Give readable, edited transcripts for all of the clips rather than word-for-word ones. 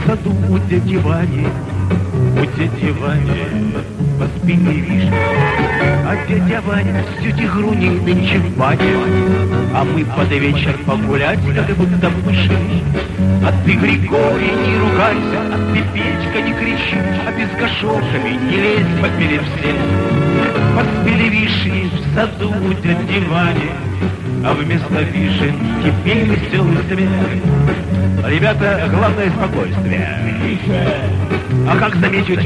саду у дяди Вани, поспели вишни. А дядя Ваня с тетей Груней нынче в бане, а мы под вечер погулять, как будто мыши. А ты, Григорий, не ругайся, а ты, Петька, не кричи, а без кошелками не лезь поперед всех. Поспели вишни в саду у дяди Вани, а вместо вишен теперь веселый смех. Ребята, главное спокойствие. А как заметить,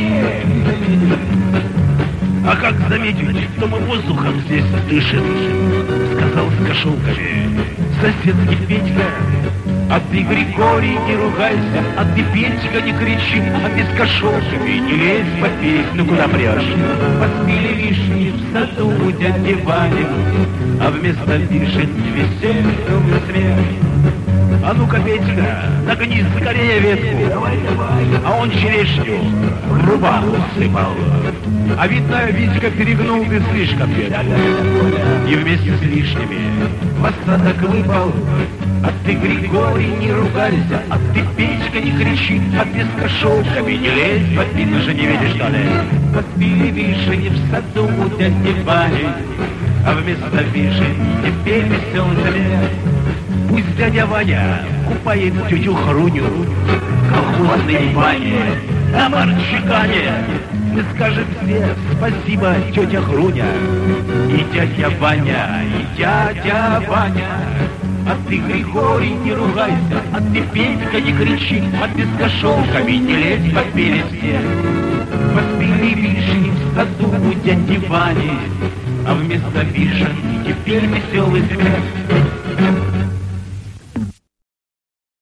что мы воздухом здесь дышим? Сказал с кошелками соседский Петька. А ты, Григорий, не ругайся, а ты, Петька, не кричи, а без кошелками не лезь попить, ну куда прешь? Поспели вишни в саду у дяди Вани, а вместо вишен веселье смех. А ну-ка, Петька, нагни скорее ветку, а он черешню в рубаху сыпал. А видно, Витька перегнул ты слишком ветку, и вместе с лишними в осадок выпал. А ты, Григорий, не ругайся, а ты, Петька, не кричи, а без кошелками не лезь, попить же не видишь, что ли? Поспели вишни в саду у дяди Вани, а вместо вишен теперь веселый смех. Пусть дядя Ваня купает тетю Хруню в колхозной бане, на Марчикане. И скажет все спасибо, тетя Хруня, и дядя Ваня, и дядя Ваня. А ты, Григорий, не ругайся, а ты, Петька, не кричи, а без кошелками не лезь поперед всех. Поспели вишни в саду у дяди Вани, а вместо вишен теперь веселый смех.